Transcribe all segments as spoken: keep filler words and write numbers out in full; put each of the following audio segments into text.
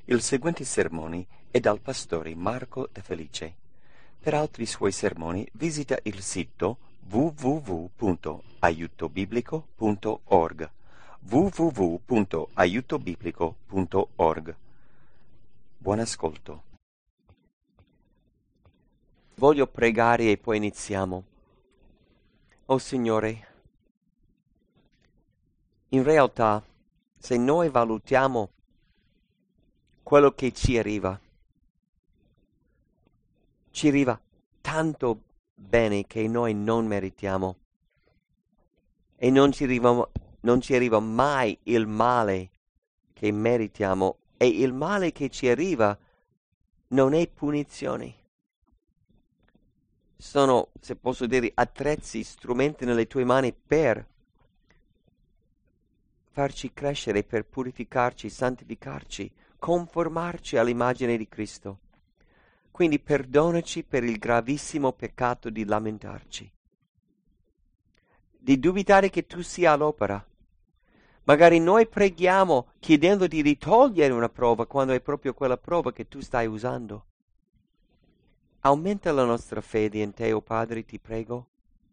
Il seguente sermone è dal pastore Marco De Felice. Per altri suoi sermoni visita il sito w w w punto aiuto biblico punto org w w w punto aiuto biblico punto org. Buon ascolto. Voglio pregare e poi iniziamo. Oh Signore, in realtà, se noi valutiamo quello che ci arriva, ci arriva tanto bene che noi non meritiamo e non ci arriva, non ci arriva mai il male che meritiamo, e il male che ci arriva non è punizione. Sono, se posso dire, attrezzi, strumenti nelle tue mani per farci crescere, per purificarci, santificarci, conformarci all'immagine di Cristo. Quindi perdonaci per il gravissimo peccato di lamentarci, di dubitare che tu sia all'opera. Magari noi preghiamo chiedendoti di togliere una prova quando è proprio quella prova che tu stai usando. Aumenta la nostra fede in te, o oh Padre, ti prego.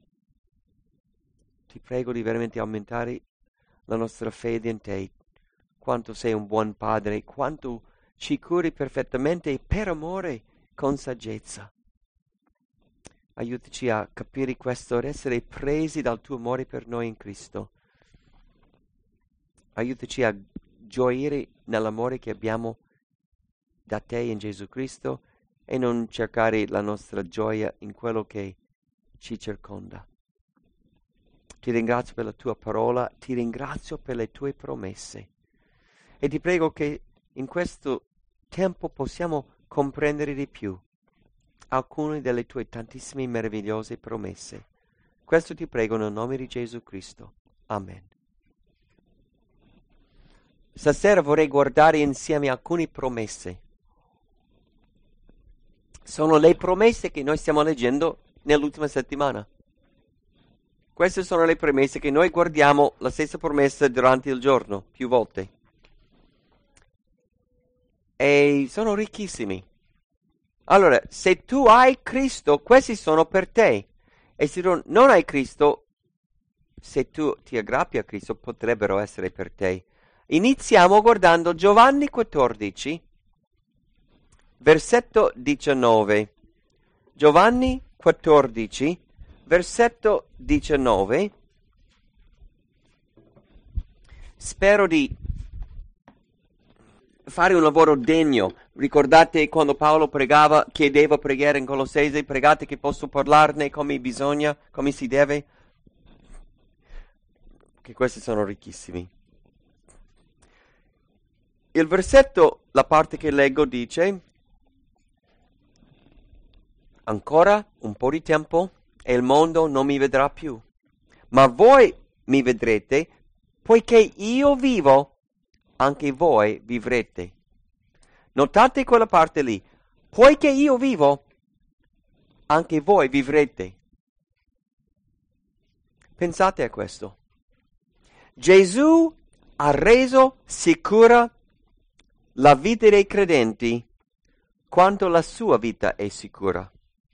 Ti prego di veramente aumentare la nostra fede in te. Quanto sei un buon Padre, quanto ci curi perfettamente per amore, con saggezza. Aiutaci a capire questo, ad essere presi dal tuo amore per noi in Cristo. Aiutaci a gioire nell'amore che abbiamo da te in Gesù Cristo e non cercare la nostra gioia in quello che ci circonda. Ti ringrazio per la tua parola, ti ringrazio per le tue promesse e ti prego che in questo tempo possiamo comprendere di più alcune delle tue tantissime meravigliose promesse. Questo ti prego nel nome di Gesù Cristo. Amen. Stasera vorrei guardare insieme alcune promesse. Sono le promesse che noi stiamo leggendo nell'ultima settimana. Queste sono le promesse che noi guardiamo, la stessa promessa durante il giorno, più volte. E sono ricchissimi. Allora, se tu hai Cristo, questi sono per te. E se tu non hai Cristo, se tu ti aggrappi a Cristo, potrebbero essere per te. Iniziamo guardando Giovanni quattordici, versetto diciannove. Giovanni quattordici, versetto diciannove. Spero di fare un lavoro degno. Ricordate quando Paolo pregava, chiedeva preghiera in Colossesi, pregate che posso parlarne come bisogna, come si deve? Che questi sono ricchissimi. Il versetto, la parte che leggo, dice: ancora un po' di tempo e il mondo non mi vedrà più, ma voi mi vedrete, poiché io vivo, anche voi vivrete. Notate quella parte lì. Poiché io vivo, anche voi vivrete. Pensate a questo. Gesù ha reso sicura la vita dei credenti quanto la sua vita è sicura.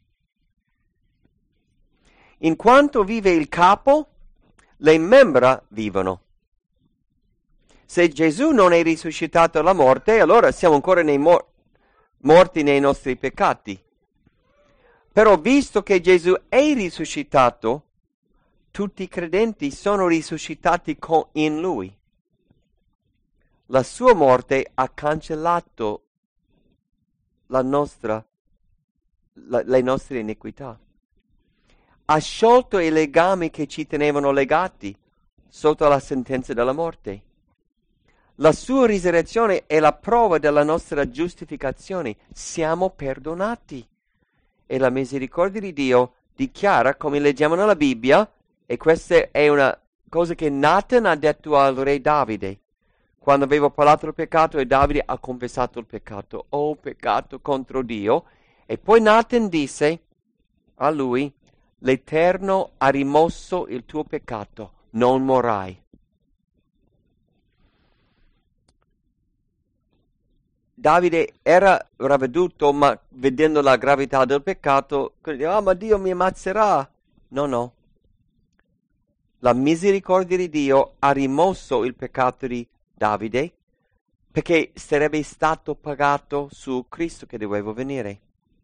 In quanto vive il capo, le membra vivono. Se Gesù non è risuscitato dalla morte, allora siamo ancora nei mor- morti nei nostri peccati. Però visto che Gesù è risuscitato, tutti i credenti sono risuscitati con- in Lui. La sua morte ha cancellato la nostra, la, le nostre iniquità. Ha sciolto i legami che ci tenevano legati sotto la sentenza della morte. La sua risurrezione è la prova della nostra giustificazione. Siamo perdonati. E la misericordia di Dio dichiara, come leggiamo nella Bibbia, e questa è una cosa che Nathan ha detto al re Davide, quando aveva parlato del peccato e Davide ha confessato il peccato. Oh, peccato contro Dio. E poi Nathan disse a lui: l'Eterno ha rimosso il tuo peccato, non morrai. Davide era ravveduto, ma vedendo la gravità del peccato, credeva, ah, ma Dio mi ammazzerà. No, no. La misericordia di Dio ha rimosso il peccato di Davide, perché sarebbe stato pagato su Cristo che doveva venire.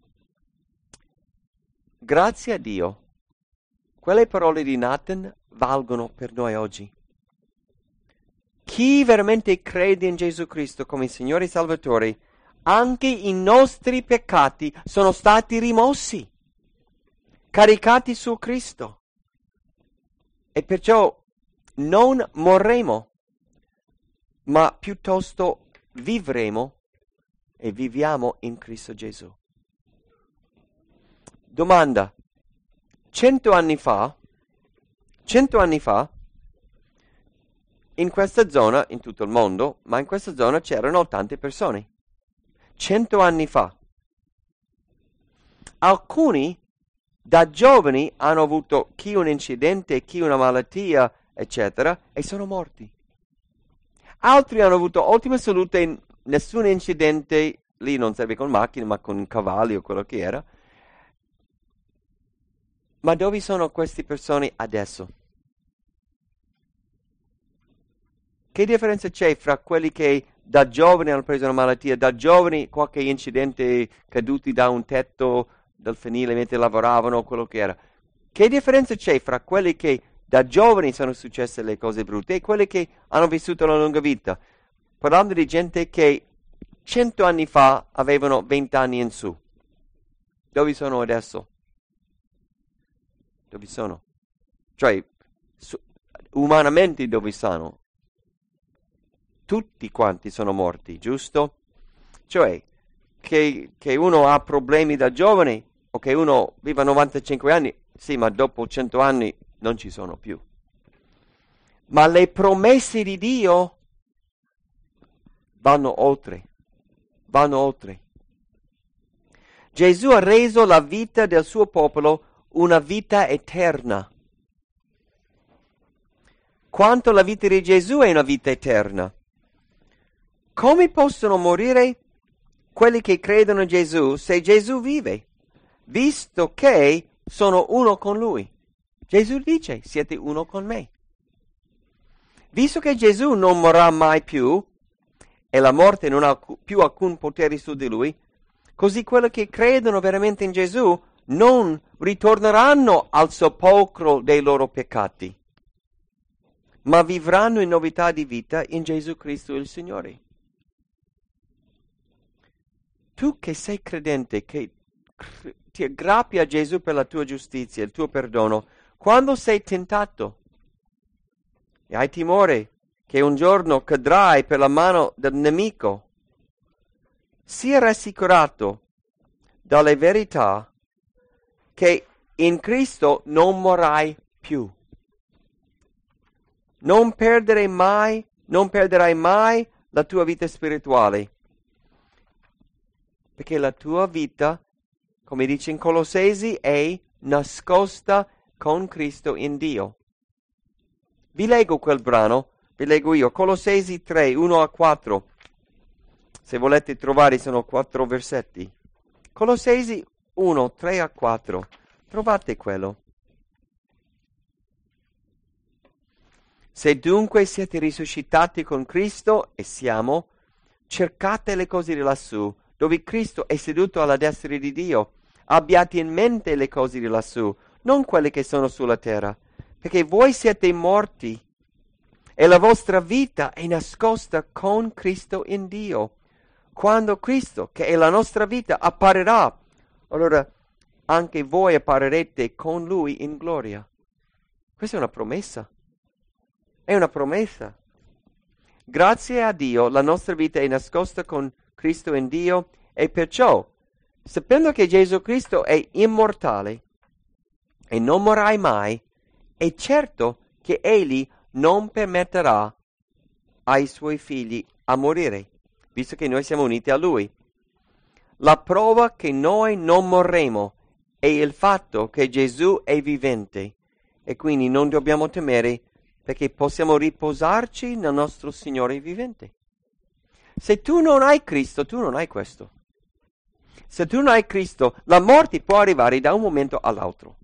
Grazie a Dio, quelle parole di Nathan valgono per noi oggi. Chi veramente crede in Gesù Cristo come Signore e Salvatore, anche i nostri peccati sono stati rimossi, caricati su Cristo. E perciò non morremo, ma piuttosto vivremo e viviamo in Cristo Gesù. Domanda: cento anni fa, cento anni fa, in questa zona, in tutto il mondo, ma in questa zona c'erano tante persone. Cento anni fa. Alcuni da giovani hanno avuto chi un incidente, chi una malattia, eccetera, e sono morti. Altri hanno avuto ottima salute, nessun incidente, lì non serve con macchine, ma con cavalli o quello che era. Ma dove sono queste persone adesso? Che differenza c'è fra quelli che da giovani hanno preso una malattia, da giovani qualche incidente, caduti da un tetto del fienile mentre lavoravano, quello che era? Che differenza c'è fra quelli che da giovani sono successe le cose brutte e quelli che hanno vissuto una lunga vita? Parlando di gente che cento anni fa avevano venti anni in su. Dove sono adesso? Dove sono? Cioè, su, umanamente dove sono? Tutti quanti sono morti, giusto? Cioè, che, che uno ha problemi da giovane o che uno viva novantacinque anni, sì, ma dopo cento anni non ci sono più. Ma le promesse di Dio vanno oltre, vanno oltre. Gesù ha reso la vita del suo popolo una vita eterna. Quanto la vita di Gesù è una vita eterna. Come possono morire quelli che credono in Gesù se Gesù vive? Visto che sono uno con Lui. Gesù dice, siete uno con me. Visto che Gesù non morrà mai più e la morte non ha più alcun potere su di Lui, così quelli che credono veramente in Gesù non ritorneranno al sepolcro dei loro peccati, ma vivranno in novità di vita in Gesù Cristo il Signore. Tu che sei credente, che ti aggrappi a Gesù per la tua giustizia, il tuo perdono, quando sei tentato e hai timore che un giorno cadrai per la mano del nemico, sii rassicurato dalle verità che in Cristo non morrai più. Non perdere mai, non perderai mai la tua vita spirituale. Perché la tua vita, come dice in Colossesi, è nascosta con Cristo in Dio. Vi leggo quel brano, vi leggo io, Colossesi tre, uno a quattro. Se volete trovare, sono quattro versetti. Colossesi uno, tre a quattro. Trovate quello. Se dunque siete risuscitati con Cristo, e siamo, cercate le cose di lassù, dove Cristo è seduto alla destra di Dio. Abbiate in mente le cose di lassù, non quelle che sono sulla terra, perché voi siete morti e la vostra vita è nascosta con Cristo in Dio. Quando Cristo, che è la nostra vita, apparirà, allora anche voi apparirete con Lui in gloria. Questa è una promessa. È una promessa. Grazie a Dio la nostra vita è nascosta con Cristo in Dio e perciò, sapendo che Gesù Cristo è immortale e non morrai mai, è certo che Egli non permetterà ai Suoi figli a morire, visto che noi siamo uniti a Lui. La prova che noi non morremo è il fatto che Gesù è vivente e quindi non dobbiamo temere perché possiamo riposarci nel nostro Signore vivente. Se tu non hai Cristo, tu non hai questo. Se tu non hai Cristo, la morte può arrivare da un momento all'altro.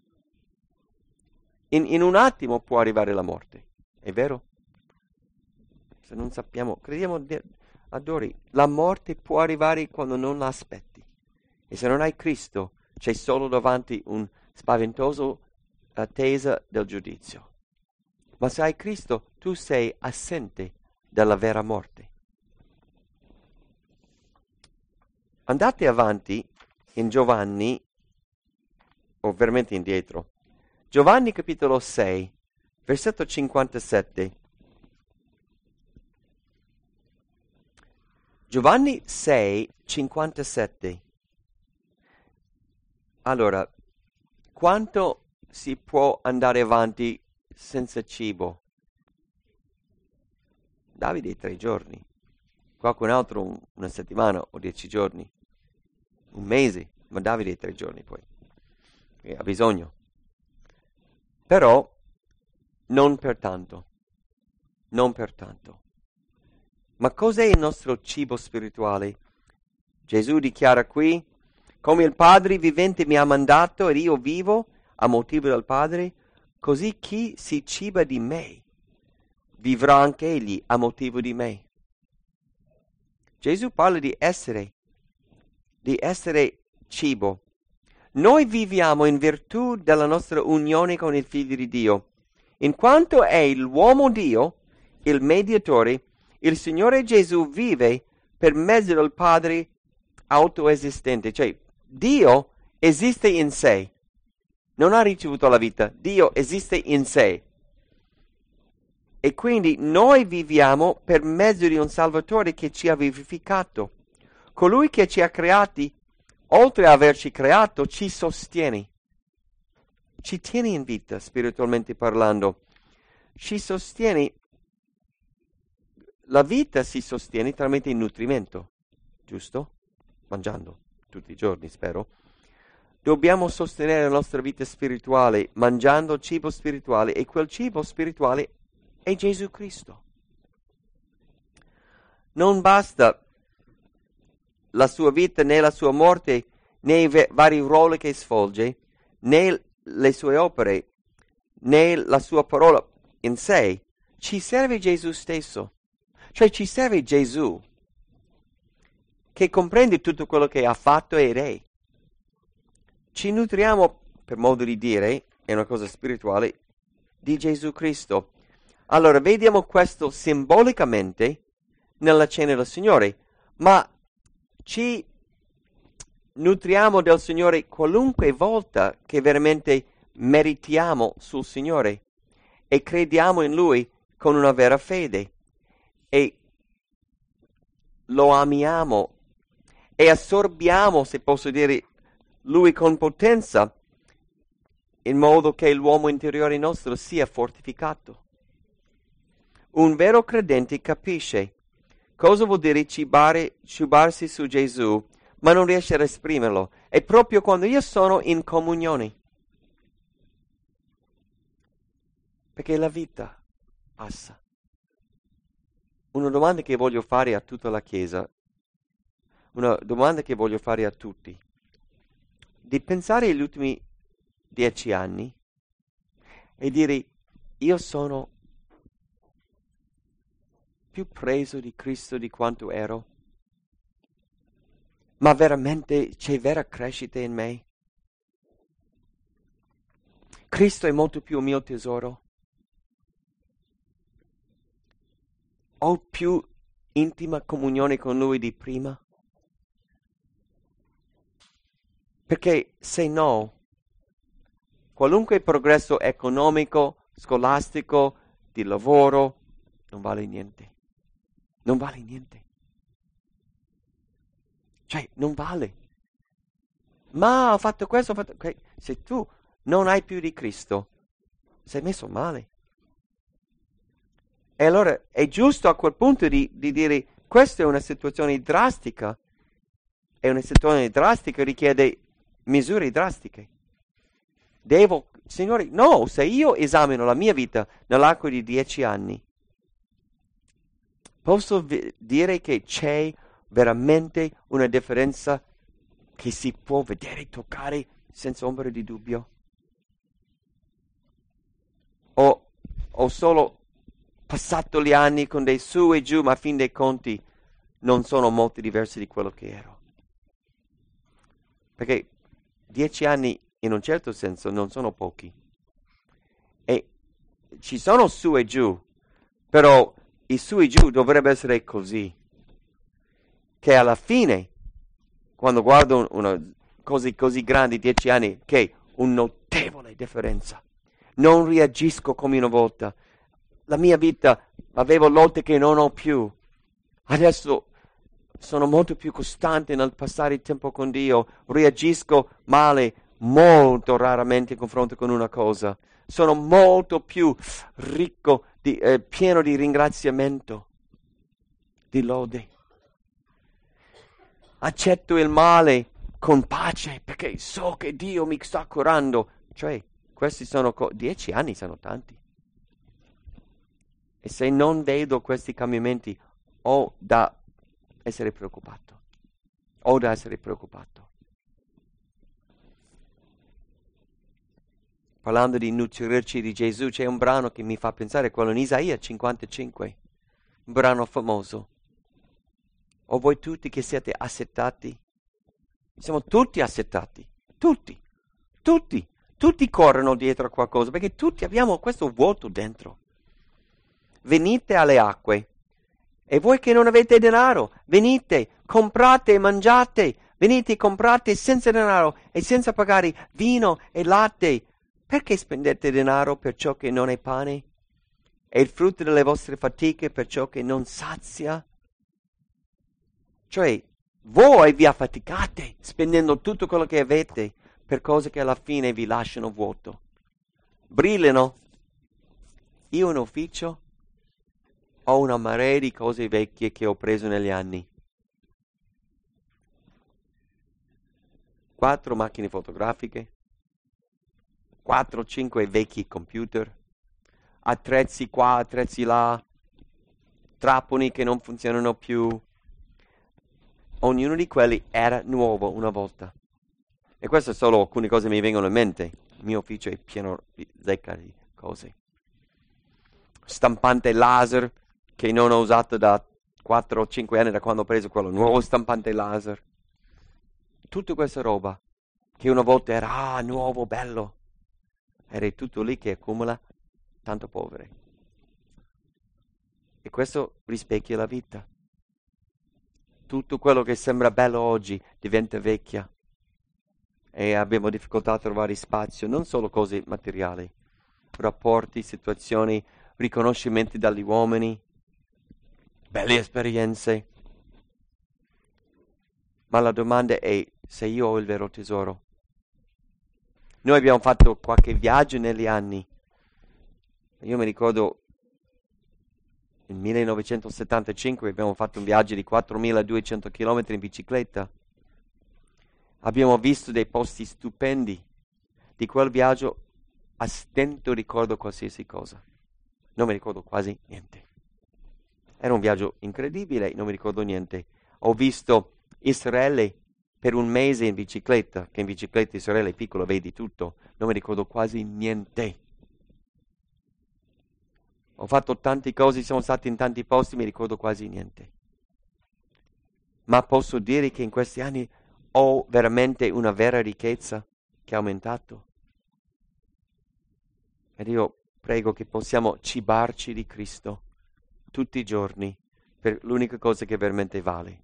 In, in un attimo può arrivare la morte, è vero? Se non sappiamo, crediamo a Dori, la morte può arrivare quando non la aspetti. E se non hai Cristo, c'è solo davanti un spaventoso attesa del giudizio. Ma se hai Cristo, tu sei assente dalla vera morte. Andate avanti in Giovanni, o veramente indietro. Giovanni capitolo sei, versetto cinquantasette. Giovanni sei, cinquantasette. Allora, quanto si può andare avanti senza cibo? Davide tre giorni, qualcun altro un, una settimana o dieci giorni, un mese, ma Davide tre giorni poi, e ha bisogno. Però non per tanto, non per tanto. Ma cos'è il nostro cibo spirituale? Gesù dichiara qui, come il Padre vivente mi ha mandato ed io vivo a motivo del Padre, così chi si ciba di me vivrà anche egli a motivo di me. Gesù parla di essere, di essere cibo. Noi viviamo in virtù della nostra unione con il Figlio di Dio. In quanto è l'uomo Dio, il mediatore, il Signore Gesù vive per mezzo del Padre autoesistente. Cioè, Dio esiste in sé. Non ha ricevuto la vita. Dio esiste in sé. E quindi noi viviamo per mezzo di un Salvatore che ci ha vivificato. Colui che ci ha creati, oltre ad averci creato, ci sostiene. Ci tiene in vita, spiritualmente parlando. Ci sostiene. La vita si sostiene tramite il nutrimento, giusto? Mangiando, tutti i giorni, spero. Dobbiamo sostenere la nostra vita spirituale mangiando cibo spirituale, e quel cibo spirituale è Gesù Cristo. Non basta la sua vita, né la sua morte, né i ve- vari ruoli che svolge, né le sue opere, né la sua parola in sé. Ci serve Gesù stesso. Cioè ci serve Gesù, che comprende tutto quello che ha fatto ed è. Ci nutriamo, per modo di dire, è una cosa spirituale, di Gesù Cristo. Allora, vediamo questo simbolicamente nella cena del Signore, ma ci nutriamo del Signore qualunque volta che veramente meritiamo sul Signore e crediamo in Lui con una vera fede e lo amiamo e assorbiamo, se posso dire, Lui con potenza, in modo che l'uomo interiore nostro sia fortificato. Un vero credente capisce cosa vuol dire cibare, cibarsi su Gesù, ma non riesce ad esprimerlo. È proprio quando io sono in comunione. Perché la vita passa. Una domanda che voglio fare a tutta la Chiesa, una domanda che voglio fare a tutti, di pensare agli ultimi dieci anni e dire: io sono più preso di Cristo di quanto ero, ma veramente c'è vera crescita in me? Cristo è molto più mio tesoro? Ho più intima comunione con Lui di prima? Perché se no, qualunque progresso economico, scolastico, di lavoro, non vale niente. Non vale niente. Cioè, non vale. Ma ho fatto questo, ho fatto... Okay. Se tu non hai più di Cristo, sei messo male. E allora è giusto a quel punto di, di dire: questa è una situazione drastica. E una situazione drastica richiede misure drastiche. Devo, Signore, no, se io esamino la mia vita nell'arco di dieci anni, posso v- dire che c'è veramente una differenza che si può vedere e toccare senza ombra di dubbio? O ho solo passato gli anni con dei su e giù, ma a fin dei conti non sono molto diversi di quello che ero? Perché dieci anni in un certo senso non sono pochi. E ci sono su e giù, però i su e giù dovrebbe essere così, che alla fine, quando guardo una cosa così grande, dieci anni, che una notevole differenza. Non reagisco come una volta. La mia vita, avevo lotte che non ho più. Adesso sono molto più costante nel passare il tempo con Dio. Reagisco male molto raramente in confronto con una cosa. Sono molto più ricco, di, eh, pieno di ringraziamento, di lode. Accetto il male con pace perché so che Dio mi sta curando. Cioè, questi sono co- dieci anni, sono tanti. E se non vedo questi cambiamenti, ho da essere preoccupato. Ho da essere preoccupato. Parlando di nutrirci di Gesù, c'è un brano che mi fa pensare, quello in Isaia cinquantacinque, un brano famoso. O voi tutti che siete assetati? Siamo tutti assetati, tutti, tutti, tutti corrono dietro a qualcosa, perché tutti abbiamo questo vuoto dentro. Venite alle acque, e voi che non avete denaro, venite, comprate e mangiate, venite e comprate senza denaro e senza pagare vino e latte. Perché spendete denaro per ciò che non è pane? E il frutto delle vostre fatiche per ciò che non sazia? Cioè, voi vi affaticate spendendo tutto quello che avete per cose che alla fine vi lasciano vuoto. Brillano. Io in ufficio ho una marea di cose vecchie che ho preso negli anni. Quattro macchine fotografiche, quattro, cinque vecchi computer, attrezzi qua, attrezzi là, trapponi che non funzionano più. Ognuno di quelli era nuovo una volta. E queste sono solo alcune cose che mi vengono in mente. Il mio ufficio è pieno di zecca di cose. Stampante laser che non ho usato da quattro o cinque anni, da quando ho preso quello nuovo stampante laser. Tutta questa roba che una volta era ah, nuovo, bello. Era tutto lì che accumula tanto povere. E questo rispecchia la vita. Tutto quello che sembra bello oggi diventa vecchia e abbiamo difficoltà a trovare spazio, non solo cose materiali, rapporti, situazioni, riconoscimenti dagli uomini, belle esperienze. Ma la domanda è se io ho il vero tesoro. Noi abbiamo fatto qualche viaggio negli anni. Io mi ricordo nel millenovecentosettantacinque abbiamo fatto un viaggio di quattromiladuecento chilometri in bicicletta. Abbiamo visto dei posti stupendi. Di quel viaggio a stento ricordo qualsiasi cosa. Non mi ricordo quasi niente. Era un viaggio incredibile, non mi ricordo niente. Ho visto Israele per un mese in bicicletta, che in bicicletta Israele è piccolo, vedi tutto. Non mi ricordo quasi niente. Ho fatto tante cose, siamo stati in tanti posti, mi ricordo quasi niente. Ma posso dire che in questi anni ho veramente una vera ricchezza che è aumentato. Ed io prego che possiamo cibarci di Cristo tutti i giorni per l'unica cosa che veramente vale.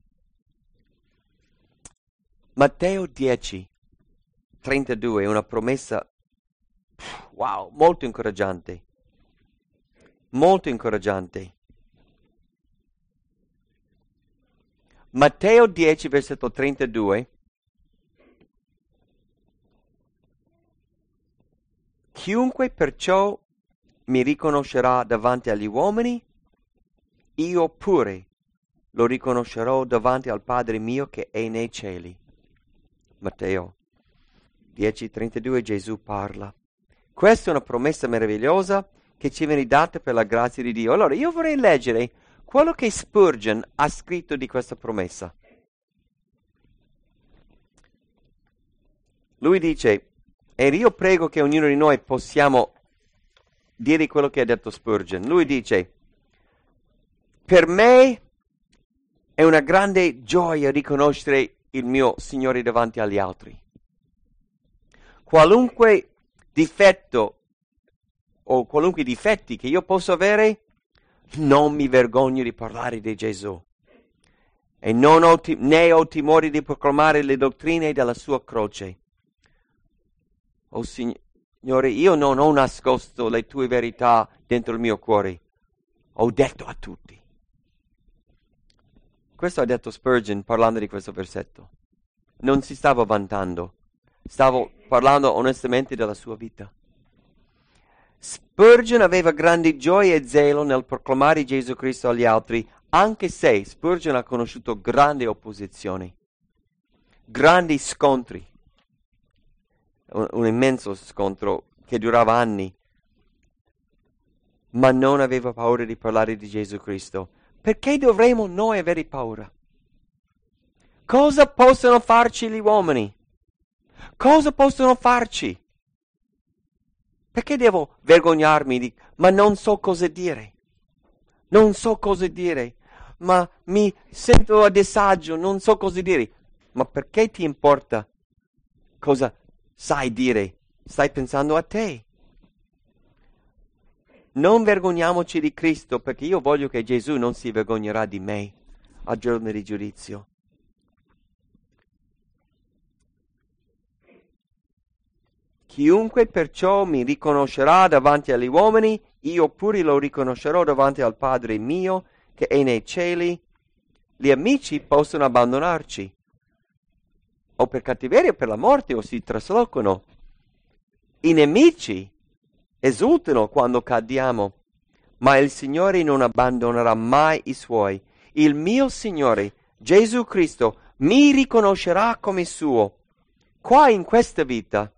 Matteo dieci, trentadue è una promessa, wow, molto incoraggiante. Molto incoraggiante. Matteo dieci, versetto trentadue. Chiunque perciò mi riconoscerà davanti agli uomini, io pure lo riconoscerò davanti al Padre mio che è nei cieli. Matteo dieci, trentadue, Gesù parla. Questa è una promessa meravigliosa che ci viene data per la grazia di Dio. Allora io vorrei leggere quello che Spurgeon ha scritto di questa promessa. Lui dice, e io prego che ognuno di noi possiamo dire quello che ha detto Spurgeon. Lui dice, per me è una grande gioia riconoscere il mio Signore davanti agli altri. Qualunque difetto o qualunque difetti che io possa avere, non mi vergogno di parlare di Gesù. E non ho ti- né ho timore di proclamare le dottrine della sua croce. Oh Signore, io non ho nascosto le tue verità dentro il mio cuore. Ho detto a tutti. Questo ha detto Spurgeon parlando di questo versetto. Non si stava vantando, stava parlando onestamente della sua vita. Spurgeon aveva grande gioia e zelo nel proclamare Gesù Cristo agli altri, anche se Spurgeon ha conosciuto grandi opposizioni, grandi scontri. Un, un immenso scontro che durava anni, ma non aveva paura di parlare di Gesù Cristo. Perché dovremmo noi avere paura? Cosa possono farci gli uomini? Cosa possono farci? Perché devo vergognarmi di... ma non so cosa dire. Non so cosa dire. Ma mi sento a disagio, non so cosa dire. Ma perché ti importa cosa sai dire? Stai pensando a te. Non vergogniamoci di Cristo, perché io voglio che Gesù non si vergognerà di me al giorno di giudizio. Chiunque perciò mi riconoscerà davanti agli uomini, io pure lo riconoscerò davanti al Padre mio che è nei cieli. Gli amici possono abbandonarci, o per cattiveria o per la morte, o si traslocano. I nemici esultano quando cadiamo, ma il Signore non abbandonerà mai i suoi. Il mio Signore, Gesù Cristo, mi riconoscerà come suo, qua in questa vita.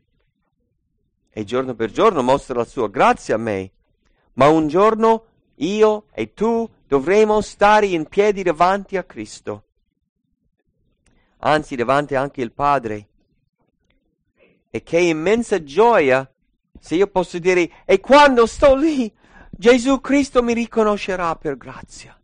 E giorno per giorno mostra la sua grazia a me. Ma un giorno io e tu dovremo stare in piedi davanti a Cristo. Anzi, davanti anche il Padre. E che immensa gioia se io posso dire, e quando sto lì, Gesù Cristo mi riconoscerà per grazia.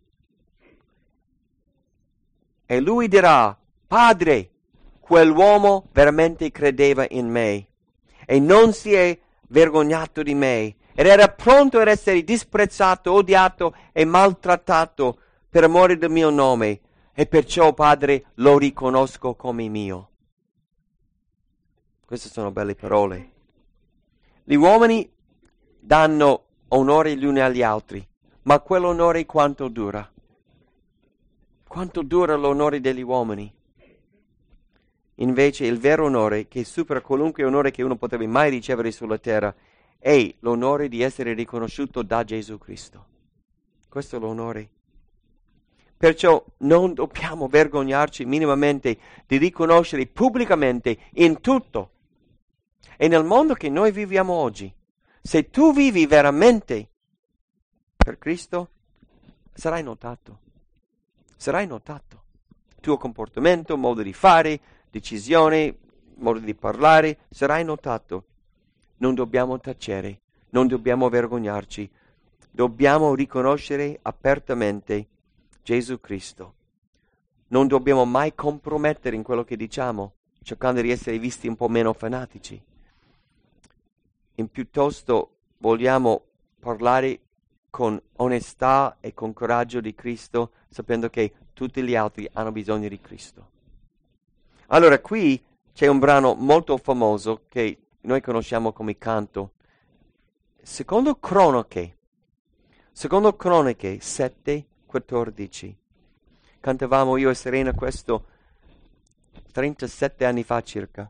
E lui dirà, Padre, quell'uomo veramente credeva in me e non si è vergognato di me ed era pronto ad essere disprezzato, odiato e maltrattato per amore del mio nome, e perciò, Padre, lo riconosco come mio. Queste sono belle parole. Gli uomini danno onore gli uni agli altri, ma quell'onore quanto dura? Quanto dura l'onore degli uomini? Invece il vero onore, che supera qualunque onore che uno potrebbe mai ricevere sulla terra, è l'onore di essere riconosciuto da Gesù Cristo. Questo è l'onore. Perciò non dobbiamo vergognarci minimamente di riconoscere pubblicamente in tutto e nel mondo che noi viviamo oggi. Se tu vivi veramente per Cristo, sarai notato. Sarai notato. Il tuo comportamento, modo di fare, decisione, modo di parlare, sarai notato. Non dobbiamo tacere, non dobbiamo vergognarci. Dobbiamo riconoscere apertamente Gesù Cristo. Non dobbiamo mai compromettere in quello che diciamo, cercando di essere visti un po' meno fanatici. In piuttosto vogliamo parlare con onestà e con coraggio di Cristo, sapendo che tutti gli altri hanno bisogno di Cristo. Allora, qui c'è un brano molto famoso che noi conosciamo come canto. Secondo Cronache, secondo Cronache sette quattordici. Cantavamo io e Serena questo trentasette anni fa circa,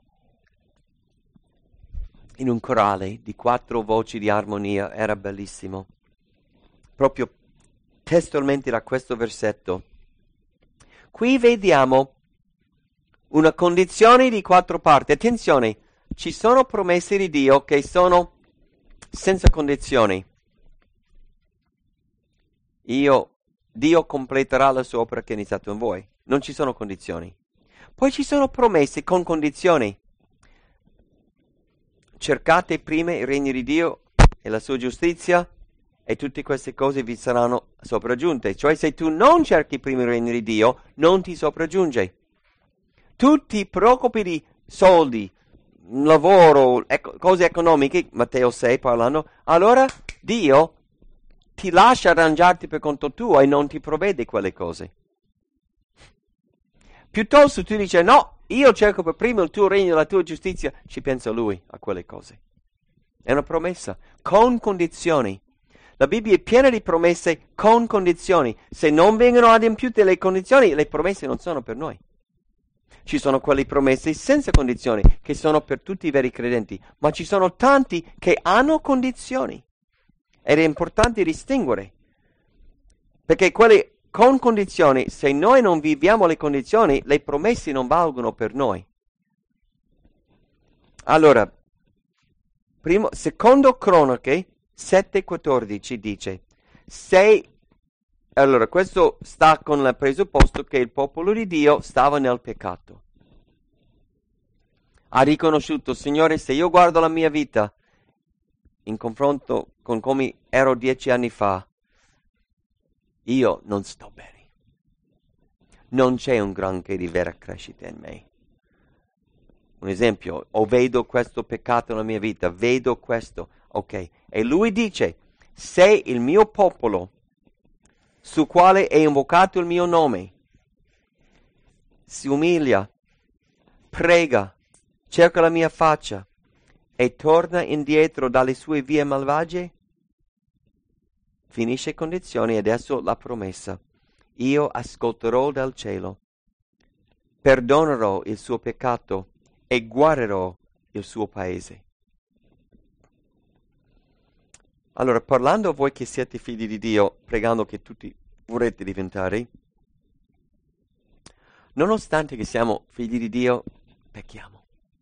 in un corale di quattro voci di armonia. Era bellissimo. Proprio testualmente da questo versetto. Qui vediamo una condizione di quattro parti. Attenzione, ci sono promesse di Dio che sono senza condizioni. Io Dio completerà la sua opera che ha iniziato in voi. Non ci sono condizioni. Poi ci sono promesse con condizioni. Cercate prima il regno di Dio e la sua giustizia e tutte queste cose vi saranno sopraggiunte. Cioè, se tu non cerchi prima il regno di Dio, non ti sopraggiunge. Tu ti preoccupi di soldi, lavoro, ecco, cose economiche, Matteo sei parlando, allora Dio ti lascia arrangiarti per conto tuo e non ti provvede quelle cose. Piuttosto tu dici, no, io cerco per primo il tuo regno e la tua giustizia, ci pensa lui a quelle cose. È una promessa, con condizioni. La Bibbia è piena di promesse con condizioni. Se non vengono adempiute le condizioni, le promesse non sono per noi. Ci sono quelle promesse senza condizioni, che sono per tutti i veri credenti, ma ci sono tanti che hanno condizioni. Ed è importante distinguere, perché quelle con condizioni, se noi non viviamo le condizioni, le promesse non valgono per noi. Allora, primo, secondo Cronache sette quattordici dice, se, allora questo sta con il presupposto che il popolo di Dio stava nel peccato. Ha riconosciuto, Signore, se io guardo la mia vita in confronto con come ero dieci anni fa, io non sto bene. Non c'è un granché di vera crescita in me. Un esempio, o vedo questo peccato nella mia vita, vedo questo, ok. E lui dice, se il mio popolo, su quale è invocato il mio nome, si umilia, prega, cerca la mia faccia e torna indietro dalle sue vie malvagie, finisce condizioni e adesso la promessa. Io ascolterò dal cielo, perdonerò il suo peccato e guarirò il suo paese. Allora, parlando a voi che siete figli di Dio, pregando che tutti vorrete diventare, nonostante che siamo figli di Dio, pecchiamo.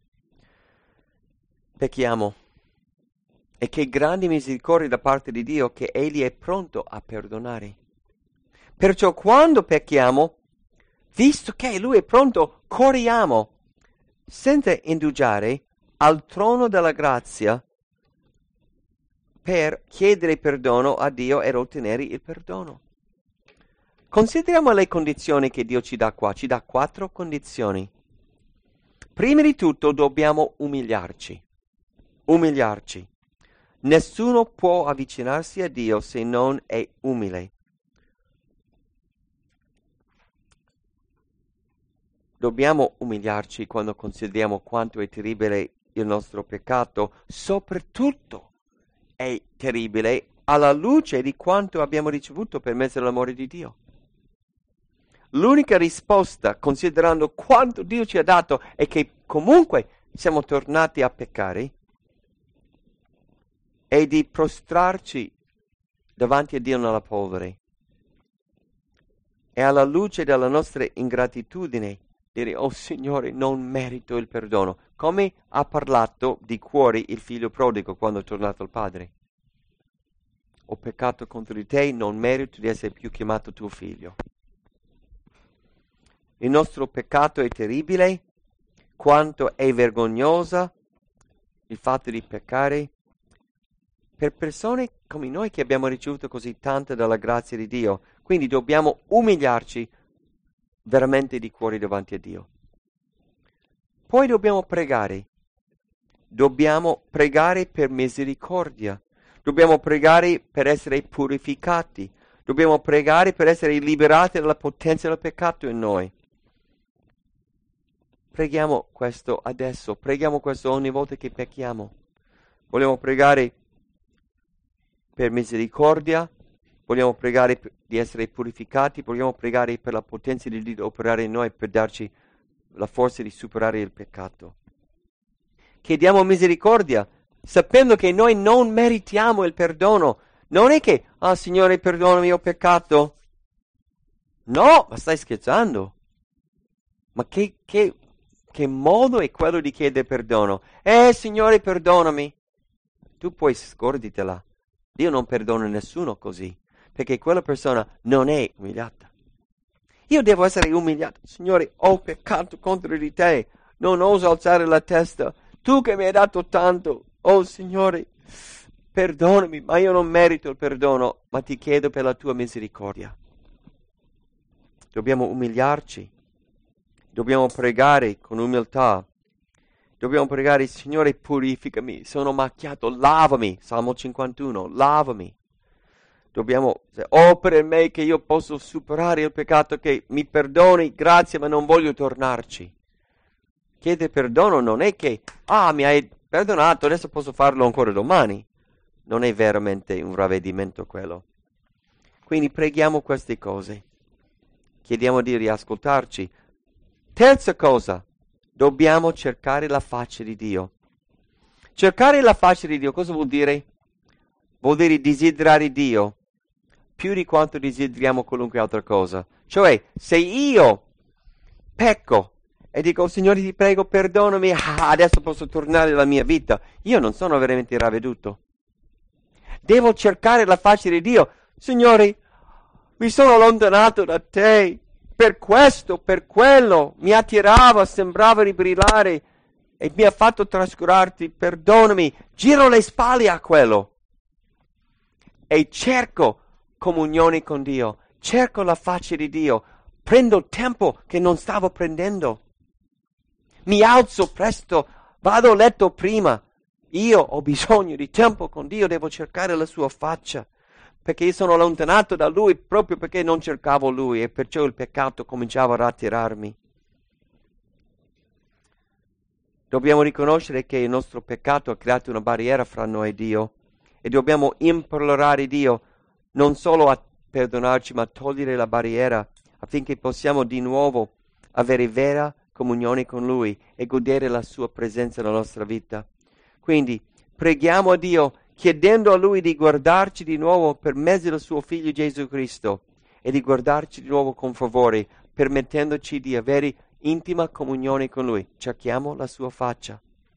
Pecchiamo. E che grande misericordia da parte di Dio che Egli è pronto a perdonare. Perciò quando pecchiamo, visto che Lui è pronto, corriamo, senza indugiare, al trono della grazia per chiedere perdono a Dio ed ottenere il perdono. Consideriamo le condizioni che Dio ci dà qua. Ci dà quattro condizioni. Prima di tutto dobbiamo umiliarci. Umiliarci. Nessuno può avvicinarsi a Dio se non è umile. Dobbiamo umiliarci quando consideriamo quanto è terribile il nostro peccato, soprattutto è terribile alla luce di quanto abbiamo ricevuto per mezzo dell'amore di Dio. L'unica risposta, considerando quanto Dio ci ha dato e che comunque siamo tornati a peccare, è di prostrarci davanti a Dio nella polvere e alla luce della nostra ingratitudine dire, oh Signore, non merito il perdono, come ha parlato di cuore il figlio prodigo quando è tornato al padre. Ho peccato contro di te, non merito di essere più chiamato tuo figlio. Il nostro peccato è terribile, quanto è vergognosa il fatto di peccare. Per persone come noi che abbiamo ricevuto così tanto dalla grazia di Dio, quindi dobbiamo umiliarci veramente di cuore davanti a Dio. Poi dobbiamo pregare. Dobbiamo pregare per misericordia. Dobbiamo pregare per essere purificati. Dobbiamo pregare per essere liberati dalla potenza del peccato in noi. Preghiamo questo adesso. Preghiamo questo ogni volta che pecchiamo. Vogliamo pregare per misericordia. Vogliamo pregare di essere purificati, vogliamo pregare per la potenza di Dio operare in noi per darci la forza di superare il peccato. Chiediamo misericordia, sapendo che noi non meritiamo il perdono. Non è che, ah Signore, perdonami, ho peccato. No, ma stai scherzando. Ma che, che, che modo è quello di chiedere perdono? Eh, Signore, perdonami. Tu puoi scorditela. Dio non perdona nessuno così. perché quella persona non è umiliata. Io devo essere umiliato. Signore, ho peccato contro di te, non oso alzare la testa. Tu che mi hai dato tanto, oh Signore, perdonami, ma io non merito il perdono, ma ti chiedo per la tua misericordia. Dobbiamo umiliarci, dobbiamo pregare con umiltà, dobbiamo pregare, Signore, purificami, sono macchiato, lavami, Salmo cinquantuno, lavami. Dobbiamo, oh per me che io posso superare il peccato, che mi perdoni, grazie, ma non voglio tornarci. Chiedere perdono non è che, ah, mi hai perdonato, adesso posso farlo ancora domani. Non è veramente un ravvedimento quello. Quindi preghiamo queste cose. Chiediamo di riascoltarci. Terza cosa, dobbiamo cercare la faccia di Dio. Cercare la faccia di Dio, cosa vuol dire? Vuol dire desiderare Dio più di quanto desideriamo qualunque altra cosa. Cioè, se io pecco e dico, Signore ti prego perdonami, ah, adesso posso tornare alla mia vita, io non sono veramente ravveduto. Devo cercare la faccia di Dio. Signore, mi sono allontanato da te, per questo, per quello, mi attirava, sembrava di brillare e mi ha fatto trascurarti, perdonami, giro le spalle a quello e cerco comunione con Dio, cerco la faccia di Dio, prendo il tempo che non stavo prendendo, mi alzo presto, vado a letto prima. Io ho bisogno di tempo con Dio, devo cercare la sua faccia, perché io sono allontanato da Lui proprio perché non cercavo Lui e perciò il peccato cominciava a attirarmi. Dobbiamo riconoscere che il nostro peccato ha creato una barriera fra noi e Dio e dobbiamo implorare Dio non solo a perdonarci ma a togliere la barriera affinché possiamo di nuovo avere vera comunione con Lui e godere la sua presenza nella nostra vita. Quindi preghiamo a Dio chiedendo a Lui di guardarci di nuovo per mezzo del suo Figlio Gesù Cristo e di guardarci di nuovo con favore, permettendoci di avere intima comunione con Lui. Cerchiamo la sua faccia.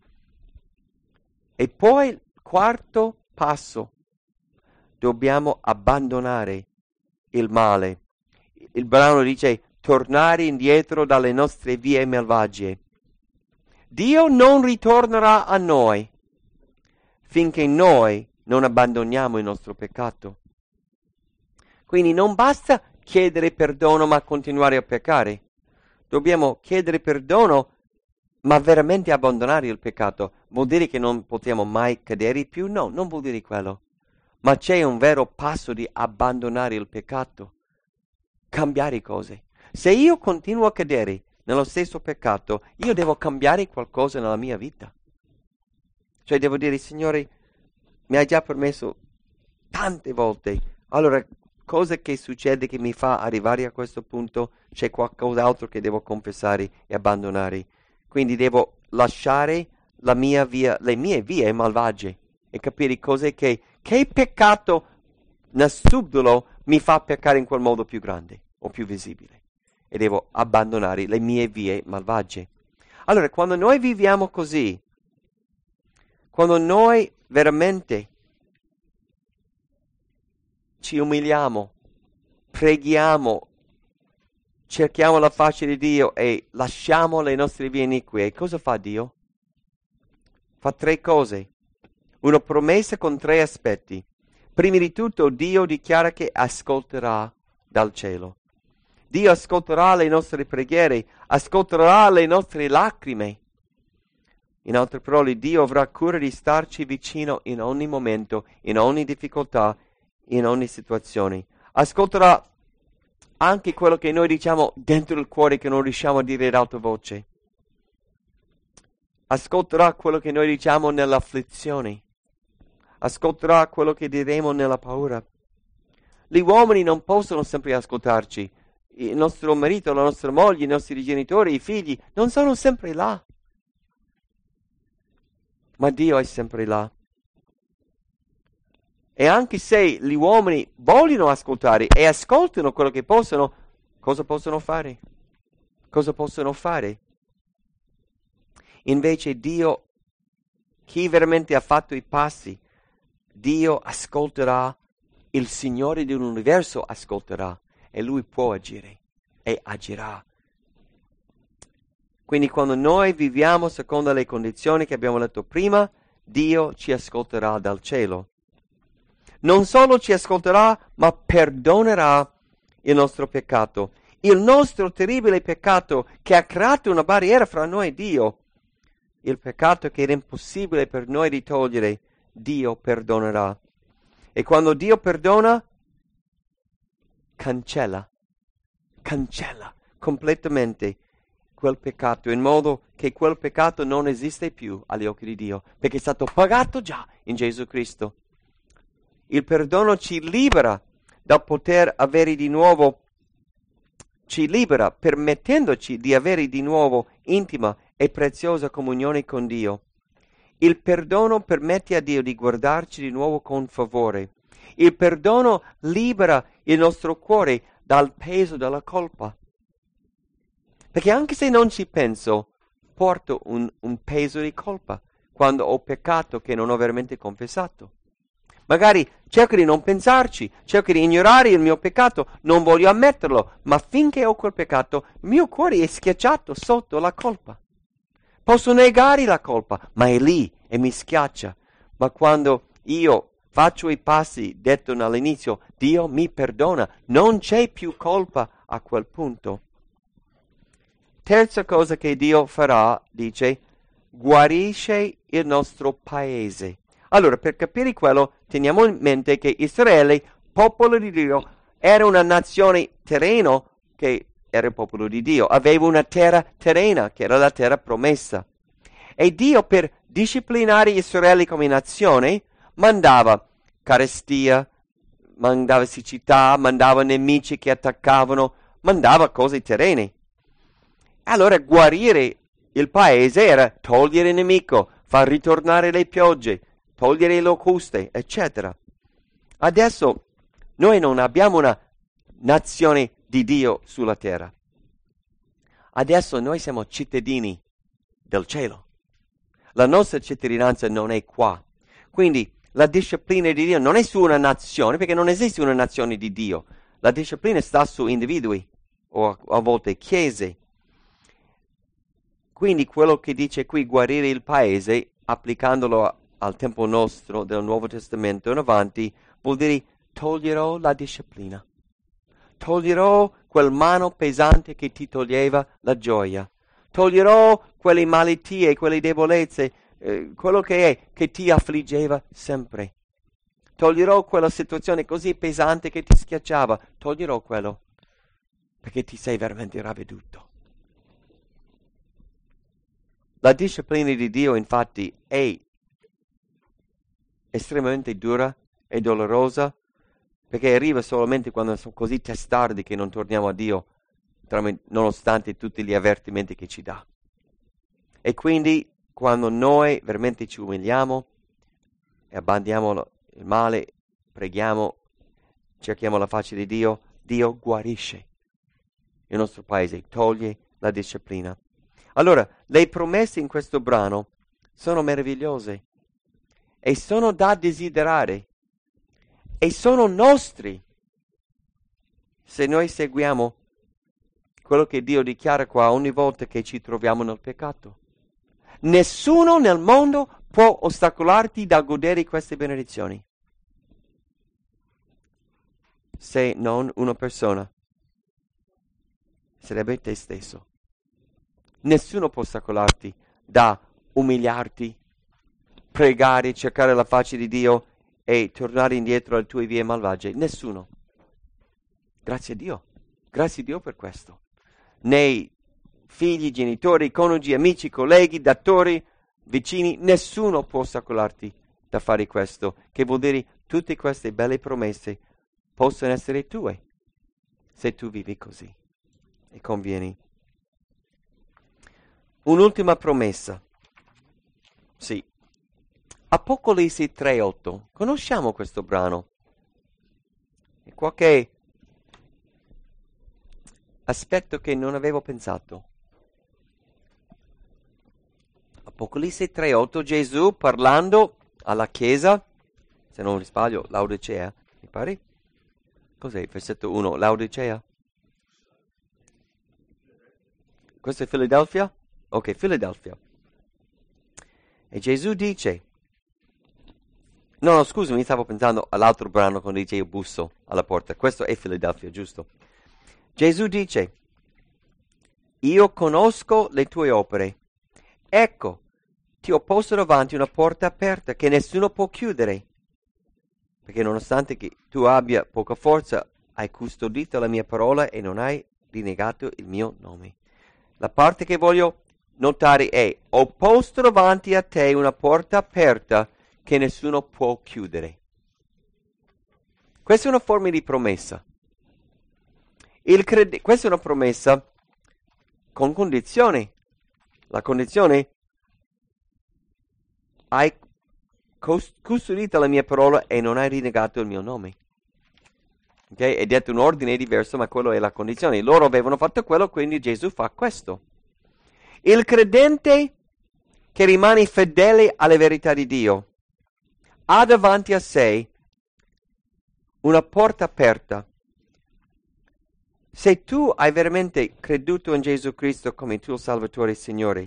E poi il quarto passo, dobbiamo abbandonare il male. Il brano dice tornare indietro dalle nostre vie malvagie. Dio non ritornerà a noi finché noi non abbandoniamo il nostro peccato. Quindi non basta chiedere perdono ma continuare a peccare. Dobbiamo chiedere perdono ma veramente abbandonare il peccato. Vuol dire che non possiamo mai cadere più? No, non vuol dire quello. Ma c'è un vero passo di abbandonare il peccato. Cambiare cose. Se io continuo a cadere nello stesso peccato, io devo cambiare qualcosa nella mia vita. Cioè devo dire, Signore, mi hai già permesso tante volte. Allora, cosa che succede che mi fa arrivare a questo punto? C'è qualcos'altro che devo confessare e abbandonare. Quindi devo lasciare la mia via, le mie vie malvagie e capire cos'è che, che peccato nel subdolo mi fa peccare in quel modo più grande o più visibile. E devo abbandonare le mie vie malvagie. Allora, quando noi viviamo così, quando noi veramente ci umiliamo, preghiamo, cerchiamo la faccia di Dio e lasciamo le nostre vie inique, cosa fa Dio? Fa tre cose. Una promessa con tre aspetti. Prima di tutto Dio dichiara che ascolterà dal cielo. Dio ascolterà le nostre preghiere, ascolterà le nostre lacrime. In altre parole, Dio avrà cura di starci vicino in ogni momento, in ogni difficoltà, in ogni situazione. Ascolterà anche quello che noi diciamo dentro il cuore che non riusciamo a dire ad alta voce. Ascolterà quello che noi diciamo nell'afflizione. Ascolterà quello che diremo nella paura. Gli uomini non possono sempre ascoltarci. Il nostro marito, la nostra moglie, i nostri genitori, i figli non sono sempre là. Ma Dio è sempre là. E anche se gli uomini vogliono ascoltare e ascoltano quello che possono, cosa possono fare? Cosa possono fare? Invece Dio, chi veramente ha fatto i passi, Dio ascolterà il Signore dell'universo ascolterà e Lui può agire e agirà. Quindi quando noi viviamo secondo le condizioni che abbiamo letto prima, Dio ci ascolterà dal cielo. Non solo ci ascolterà, ma perdonerà il nostro peccato. Il nostro terribile peccato che ha creato una barriera fra noi e Dio. Il peccato che era impossibile per noi di togliere, Dio perdonerà. E quando Dio perdona, cancella, cancella completamente quel peccato, in modo che quel peccato non esiste più agli occhi di Dio, perché è stato pagato già in Gesù Cristo. Il perdono ci libera da poter avere di nuovo, ci libera permettendoci di avere di nuovo intima e preziosa comunione con Dio. Il perdono permette a Dio di guardarci di nuovo con favore. Il perdono libera il nostro cuore dal peso della colpa. Perché anche se non ci penso, porto un, un peso di colpa quando ho peccato che non ho veramente confessato. Magari cerco di non pensarci, cerco di ignorare il mio peccato, non voglio ammetterlo, ma finché ho quel peccato, il mio cuore è schiacciato sotto la colpa. Posso negare la colpa, ma è lì e mi schiaccia. Ma quando io faccio i passi detto all'inizio, Dio mi perdona, non c'è più colpa a quel punto. Terza cosa che Dio farà, dice, guarisce il nostro paese. Allora, per capire quello, teniamo in mente che Israele, popolo di Dio, era una nazione terrena che era il popolo di Dio, aveva una terra terrena che era la terra promessa. E Dio, per disciplinare Israele come nazione, mandava carestia, mandava siccità, mandava nemici che attaccavano, mandava cose terrene. Allora guarire il paese era togliere il nemico, far ritornare le piogge, togliere le locuste, eccetera. Adesso noi non abbiamo una nazione di Dio sulla terra. Adesso noi siamo cittadini del cielo. La nostra cittadinanza non è qua. Quindi la disciplina di Dio non è su una nazione, perché non esiste una nazione di Dio. La disciplina sta su individui o a, a volte chiese. Quindi quello che dice qui guarire il paese, applicandolo a, al tempo nostro del Nuovo Testamento in avanti, vuol dire toglierò la disciplina. Toglierò quel mano pesante che ti toglieva la gioia. Toglierò quelle malattie, quelle debolezze, eh, quello che è che ti affliggeva sempre. Toglierò quella situazione così pesante che ti schiacciava. Toglierò quello, perché ti sei veramente ravveduto. La disciplina di Dio, infatti, è estremamente dura e dolorosa, perché arriva solamente quando sono così testardi che non torniamo a Dio, nonostante tutti gli avvertimenti che ci dà. E quindi, quando noi veramente ci umiliamo e abbandiamo il male, preghiamo, cerchiamo la faccia di Dio, Dio guarisce il nostro paese, toglie la disciplina. Allora, le promesse in questo brano sono meravigliose e sono da desiderare e sono nostri se noi seguiamo quello che Dio dichiara qua ogni volta che ci troviamo nel peccato. Nessuno nel mondo può ostacolarti da godere queste benedizioni, se non una persona, sarebbe te stesso. Nessuno può ostacolarti da umiliarti, pregare, cercare la faccia di Dio e tornare indietro alle tue vie malvagie. Nessuno. Grazie a Dio. Grazie a Dio per questo. Né figli, genitori, coniugi, amici, colleghi, datori, vicini, nessuno può ostacolarti da fare questo, che vuol dire tutte queste belle promesse possono essere tue se tu vivi così e convieni. Un'ultima promessa. Sì. Apocalisse tre otto. Conosciamo questo brano. E qualche aspetto che non avevo pensato. Apocalisse tre otto, Gesù parlando alla Chiesa, se non mi sbaglio, Laodicea, Mi pare? Cos'è? Versetto uno, Laodicea? Questo è Filadelfia? Ok, Filadelfia. E Gesù dice, no, no, scusami, stavo pensando all'altro brano quando dice io busso alla porta. Questo è Filadelfia, giusto? Gesù dice, io conosco le tue opere. Ecco, ti ho posto davanti una porta aperta che nessuno può chiudere. Perché nonostante che tu abbia poca forza, hai custodito la mia parola e non hai rinnegato il mio nome. La parte che voglio notare è, ho posto davanti a te una porta aperta che nessuno può chiudere. Questa è una forma di promessa. Il crede- questa è una promessa con condizioni. La condizione, hai custodito la mia parola e non hai rinnegato il mio nome. Ok? È detto un ordine diverso, ma quello è la condizione. Loro avevano fatto quello, quindi Gesù fa questo. Il credente che rimane fedele alle verità di Dio ha davanti a sé una porta aperta. Se tu hai veramente creduto in Gesù Cristo come tuo Salvatore e Signore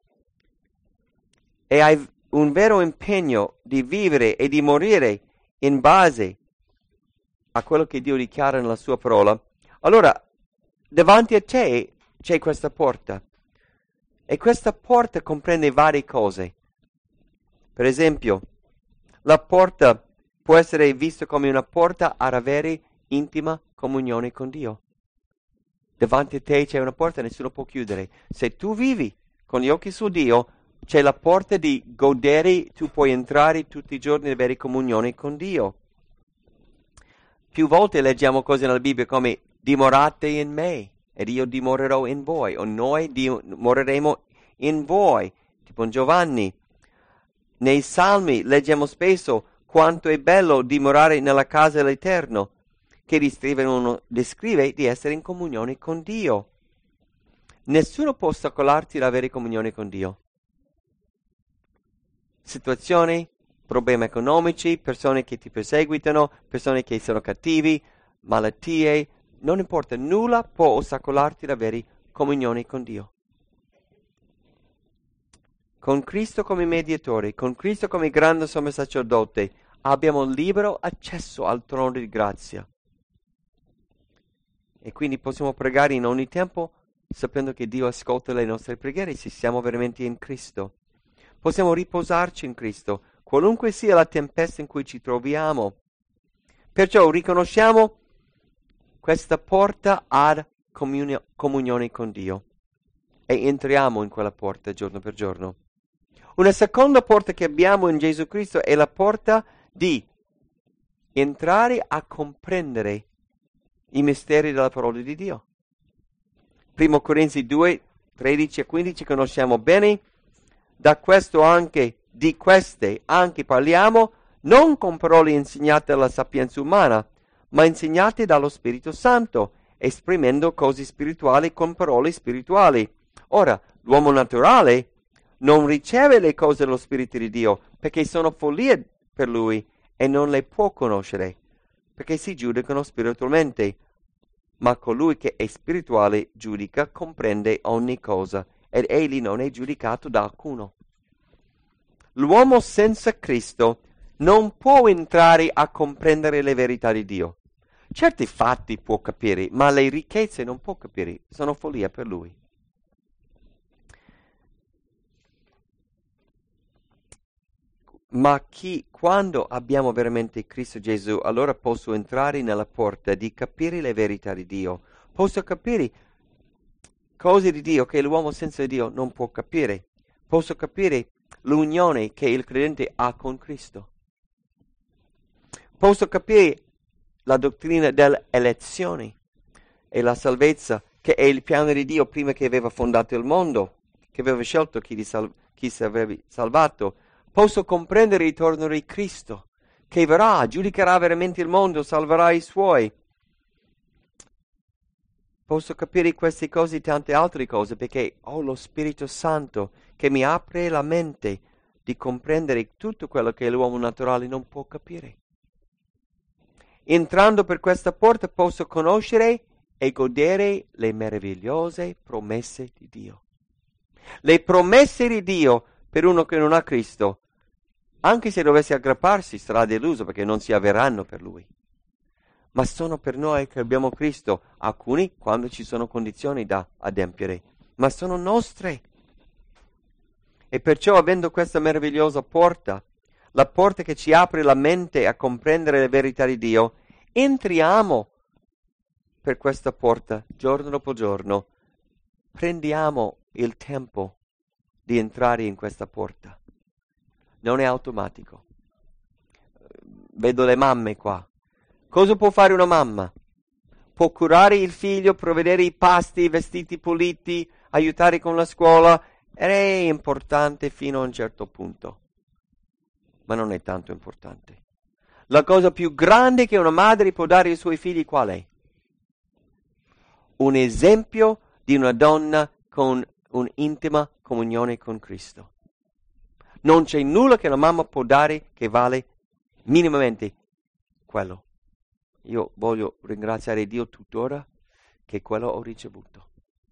e hai un vero impegno di vivere e di morire in base a quello che Dio dichiara nella sua parola, allora davanti a te c'è questa porta. E questa porta comprende varie cose. Per esempio, la porta può essere vista come una porta ad avere intima comunione con Dio. Davanti a te c'è una porta e nessuno può chiudere. Se tu vivi con gli occhi su Dio, c'è la porta di godere, tu puoi entrare tutti i giorni e avere comunione con Dio. Più volte leggiamo cose nella Bibbia come dimorate in me ed io dimorerò in voi, o noi dimoreremo in voi, tipo in Giovanni. Nei Salmi leggiamo spesso quanto è bello dimorare nella casa dell'Eterno, che descrive, descrive di essere in comunione con Dio. Nessuno può ostacolarti ad avere comunione con Dio. Situazioni, problemi economici, persone che ti perseguitano, persone che sono cattivi, malattie, non importa, nulla può ostacolarti ad avere comunione con Dio. Con Cristo come mediatore, con Cristo come grande sommo sacerdote, abbiamo libero accesso al trono di grazia. E quindi possiamo pregare in ogni tempo sapendo che Dio ascolta le nostre preghiere se siamo veramente in Cristo. Possiamo riposarci in Cristo, qualunque sia la tempesta in cui ci troviamo. Perciò riconosciamo questa porta ad comunio- comunione con Dio e entriamo in quella porta giorno per giorno. Una seconda porta che abbiamo in Gesù Cristo è la porta di entrare a comprendere i misteri della parola di Dio. Primo Corinzi due, tredici e quindici conosciamo bene. Da questo anche, di queste anche parliamo, non con parole insegnate dalla sapienza umana, ma insegnate dallo Spirito Santo, esprimendo cose spirituali con parole spirituali. Ora, l'uomo naturale non riceve le cose dello Spirito di Dio, perché sono follia per lui e non le può conoscere, perché si giudicano spiritualmente. Ma colui che è spirituale giudica, comprende ogni cosa, ed egli non è giudicato da alcuno. L'uomo senza Cristo non può entrare a comprendere le verità di Dio. Certi fatti può capire, ma le ricchezze non può capire, sono follia per lui. Ma chi, quando abbiamo veramente Cristo Gesù, allora posso entrare nella porta di capire le verità di Dio. Posso capire cose di Dio che l'uomo senza Dio non può capire. Posso capire l'unione che il credente ha con Cristo. Posso capire la dottrina dell'elezione e la salvezza, che è il piano di Dio prima che aveva fondato il mondo, che aveva scelto chi, di sal- chi si avrebbe salvato. Posso comprendere il ritorno di Cristo, che verrà, giudicherà veramente il mondo, salverà i suoi. Posso capire queste cose e tante altre cose perché ho lo Spirito Santo che mi apre la mente di comprendere tutto quello che l'uomo naturale non può capire. entrando per questa porta posso conoscere e godere le meravigliose promesse di Dio. Le promesse di Dio per uno che non ha Cristo, anche se dovesse aggrapparsi, sarà deluso perché non si avverranno per lui. Ma sono per noi che abbiamo Cristo, alcuni quando ci sono condizioni da adempiere, ma sono nostre. E perciò, avendo questa meravigliosa porta, la porta che ci apre la mente a comprendere le verità di Dio, entriamo per questa porta giorno dopo giorno, prendiamo il tempo di entrare in questa porta. Non è automatico. Vedo le mamme qua. Cosa può fare una mamma? Può curare il figlio, provvedere i pasti, i vestiti puliti, aiutare con la scuola. Ed è importante fino a un certo punto. Ma non è tanto importante. La cosa più grande che una madre può dare ai suoi figli qual è? Un esempio di una donna con un'intima comunione con Cristo. Non c'è nulla che una mamma può dare che vale minimamente quello. Io voglio ringraziare Dio tuttora che quello ho ricevuto.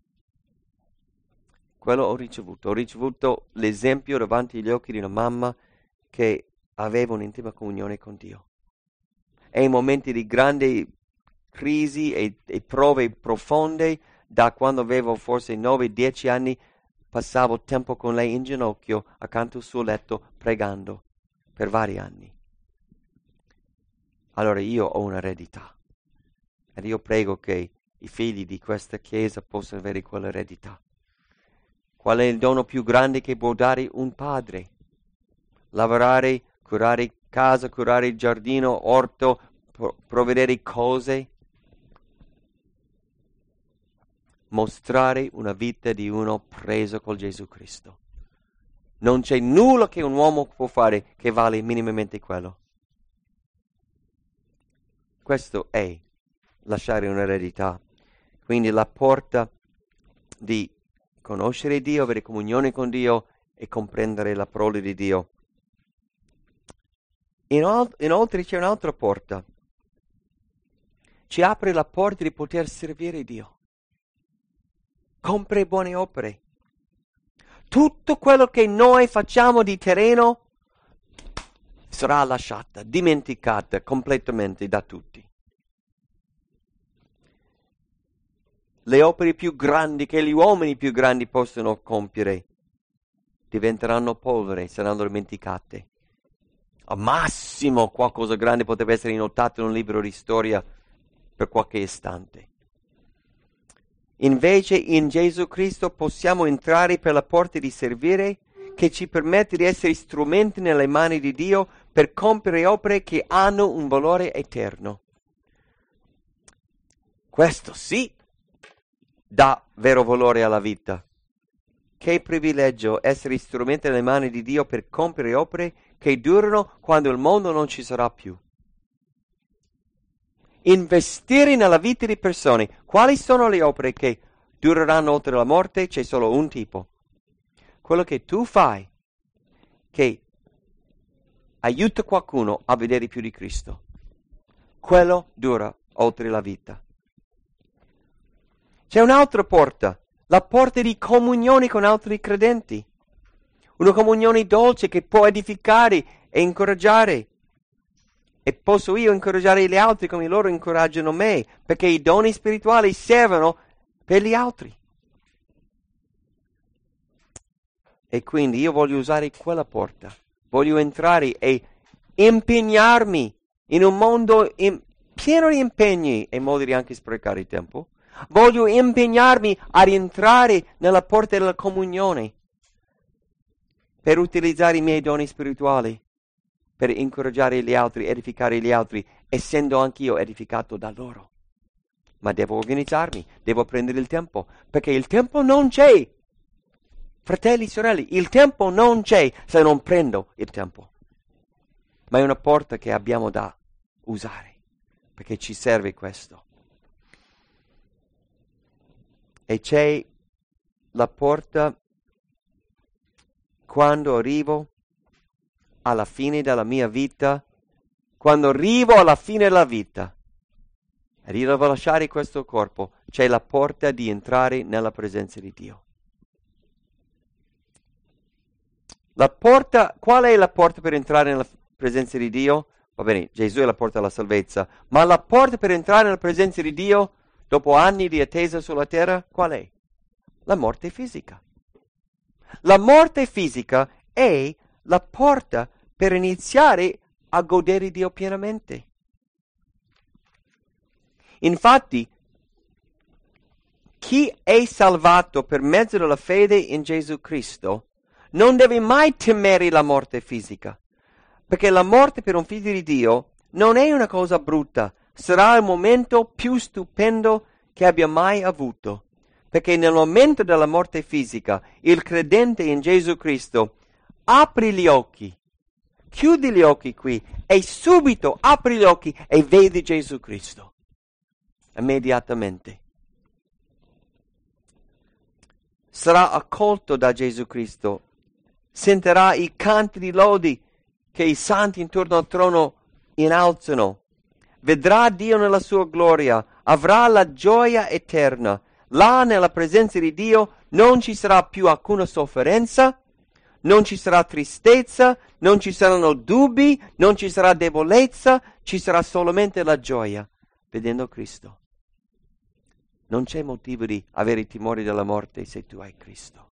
Quello ho ricevuto. Ho ricevuto l'esempio davanti agli occhi di una mamma che aveva un'intima comunione con Dio. E in momenti di grande crisi e, e prove profonde, da quando avevo forse nove dieci anni, passavo tempo con lei in ginocchio accanto al suo letto pregando per vari anni. Allora io ho un'eredità ed io prego che i figli di questa chiesa possano avere quell'eredità. Qual è il dono più grande che può dare un padre? Lavorare, curare casa, curare il giardino, orto, pro- provvedere cose. Mostrare una vita di uno preso col Gesù Cristo. Non c'è nulla che un uomo può fare che vale minimamente quello. Questo è lasciare un'eredità. Quindi la porta di conoscere Dio, avere comunione con Dio e comprendere la parola di Dio. Inoltre c'è un'altra porta. Ci apre la porta di poter servire Dio. Compre buone opere. Tutto quello che noi facciamo di terreno sarà lasciata, dimenticata completamente da tutti. Le opere più grandi che gli uomini più grandi possono compiere diventeranno polvere, saranno dimenticate. Al massimo qualcosa grande potrebbe essere notato in un libro di storia per qualche istante. Invece in Gesù Cristo possiamo entrare per la porta di servire che ci permette di essere strumenti nelle mani di Dio per compiere opere che hanno un valore eterno. Questo sì dà vero valore alla vita. Che privilegio essere strumenti nelle mani di Dio per compiere opere che durano quando il mondo non ci sarà più. Investire nella vita di persone. Quali sono le opere che dureranno oltre la morte? C'è solo un tipo. Quello che tu fai che aiuta qualcuno a vedere più di Cristo. Quello dura oltre la vita. C'è un'altra porta, la porta di comunione con altri credenti. Una comunione dolce che può edificare e incoraggiare. E posso io incoraggiare gli altri come loro incoraggiano me, perché i doni spirituali servono per gli altri. E quindi io voglio usare quella porta. Voglio entrare e impegnarmi in un mondo in, pieno di impegni e modi di anche sprecare il tempo. Voglio impegnarmi ad entrare nella porta della comunione per utilizzare i miei doni spirituali, per incoraggiare gli altri, edificare gli altri, essendo anch'io edificato da loro. Ma devo organizzarmi, devo prendere il tempo, perché il tempo non c'è. Fratelli e sorelle, il tempo non c'è se non prendo il tempo. Ma è una porta che abbiamo da usare, perché ci serve questo. E c'è la porta quando arrivo alla fine della mia vita quando arrivo alla fine della vita, ed io devo lasciare questo corpo, c'è la porta di entrare nella presenza di Dio. La porta, qual è la porta per entrare nella presenza di Dio? Va bene, Gesù è la porta alla salvezza, ma la porta per entrare nella presenza di Dio, dopo anni di attesa sulla terra, qual è? La morte fisica. La morte fisica è la porta per iniziare a godere Dio pienamente. Infatti, chi è salvato per mezzo della fede in Gesù Cristo non deve mai temere la morte fisica, perché la morte per un figlio di Dio non è una cosa brutta, sarà il momento più stupendo che abbia mai avuto, perché nel momento della morte fisica il credente in Gesù Cristo apre gli occhi, chiudi gli occhi qui e subito apri gli occhi e vedi Gesù Cristo. Immediatamente. Sarà accolto da Gesù Cristo, sentirà i canti di lodi che i santi intorno al trono innalzano, vedrà Dio nella sua gloria, avrà la gioia eterna. Là nella presenza di Dio non ci sarà più alcuna sofferenza, non ci sarà tristezza, non ci saranno dubbi, non ci sarà debolezza, ci sarà solamente la gioia, vedendo Cristo. Non c'è motivo di avere timore della morte se tu hai Cristo.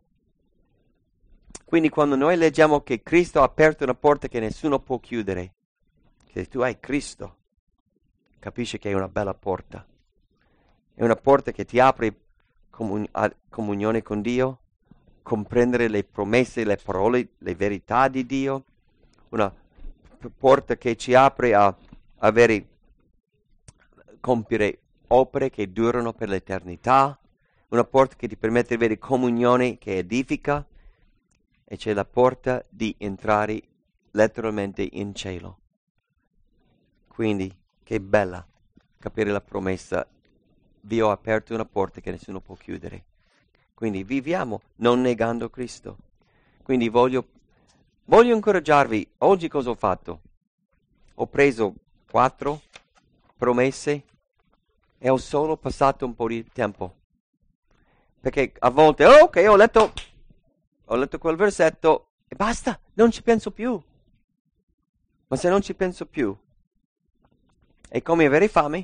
Quindi quando noi leggiamo che Cristo ha aperto una porta che nessuno può chiudere, se tu hai Cristo, capisci che è una bella porta. È una porta che ti apre comun- a comunione con Dio, comprendere le promesse, le parole, le verità di Dio. Una p- porta che ci apre a avere, compiere opere che durano per l'eternità. Una porta che ti permette di avere comunione che edifica. E c'è la porta di entrare letteralmente in cielo. Quindi, che bella capire la promessa. Vi ho aperto una porta che nessuno può chiudere. Quindi viviamo non negando Cristo. Quindi voglio, voglio incoraggiarvi. Oggi cosa ho fatto? Ho preso quattro promesse e ho solo passato un po' di tempo. Perché a volte, oh, ok, ho letto... Ho letto quel versetto e basta, non ci penso più. Ma se non ci penso più, è come avere fame.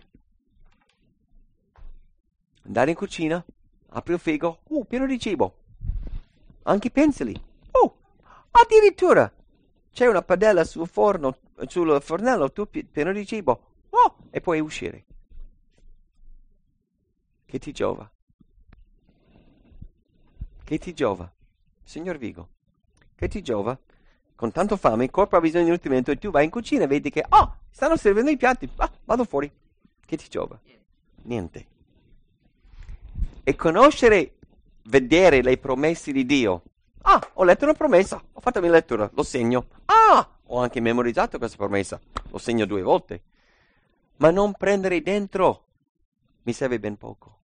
Andare in cucina, apri il frigo, uh, pieno di cibo. Anche i pensili. Oh, addirittura c'è una padella sul forno, sul fornello, tu pieno di cibo. Oh, e puoi uscire. Che ti giova? Che ti giova? Signor Vigo, che ti giova? Con tanto fame, il corpo ha bisogno di nutrimento e tu vai in cucina e vedi che, oh, stanno servendo i piatti, ah, vado fuori. Che ti giova? Niente. E conoscere, vedere le promesse di Dio. Ah, ho letto una promessa, ho fatto la mia lettura, lo segno. Ah, ho anche memorizzato questa promessa, lo segno due volte. Ma non prendere dentro mi serve ben poco.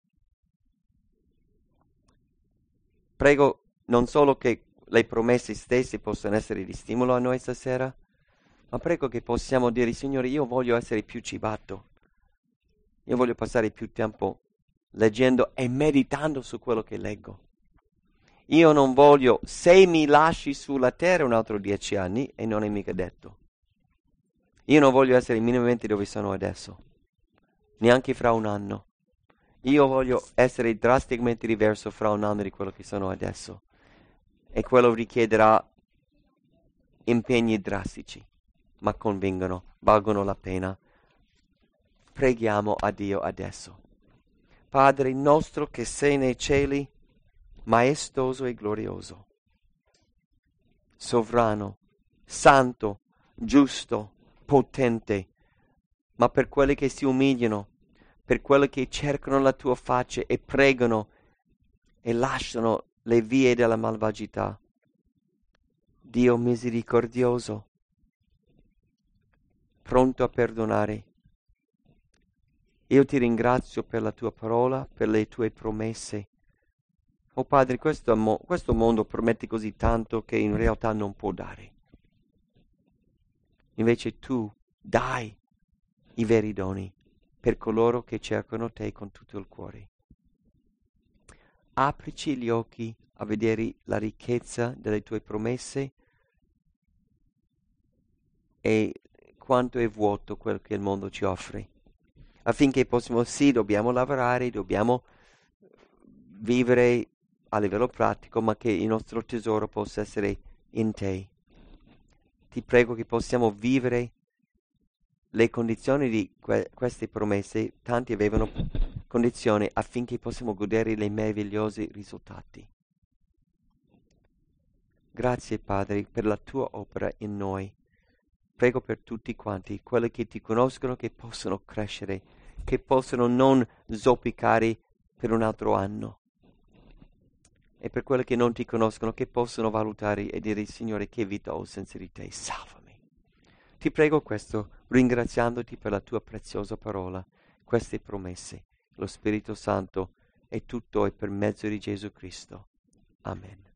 Prego non solo che le promesse stesse possano essere di stimolo a noi stasera, ma prego che possiamo dire, Signore, io voglio essere più cibato. Io voglio passare più tempo leggendo e meditando su quello che leggo. Io non voglio, se mi lasci sulla terra un altro dieci anni, e non è mica detto. Io non voglio essere minimamente dove sono adesso, neanche fra un anno. Io voglio essere drasticamente diverso fra un anno di quello che sono adesso. E quello richiederà impegni drastici, ma convengono, valgono la pena. Preghiamo a Dio adesso. Padre nostro che sei nei cieli, maestoso e glorioso, sovrano, santo, giusto, potente, ma per quelli che si umiliano, per quelli che cercano la tua faccia e pregano e lasciano le vie della malvagità. Dio misericordioso, pronto a perdonare. Io ti ringrazio per la tua parola, per le tue promesse. Oh Padre, questo, mo- questo mondo promette così tanto che in realtà non può dare. Invece tu dai i veri doni per coloro che cercano te con tutto il cuore. Aprici gli occhi a vedere la ricchezza delle tue promesse e quanto è vuoto quel che il mondo ci offre, affinché possiamo, sì, dobbiamo lavorare, dobbiamo vivere a livello pratico, ma che il nostro tesoro possa essere in te. Ti prego che possiamo vivere le condizioni di que- queste promesse. Tanti avevano condizioni affinché possiamo godere dei meravigliosi risultati. Grazie Padre per la tua opera in noi. Prego per tutti quanti, quelli che ti conoscono, che possono crescere, che possono non zoppicare per un altro anno. E per quelli che non ti conoscono, che possono valutare e dire, Signore, che vita ho senza di te, salvami. Ti prego questo, ringraziandoti per la tua preziosa parola, queste promesse, lo Spirito Santo, e tutto è per mezzo di Gesù Cristo. Amen.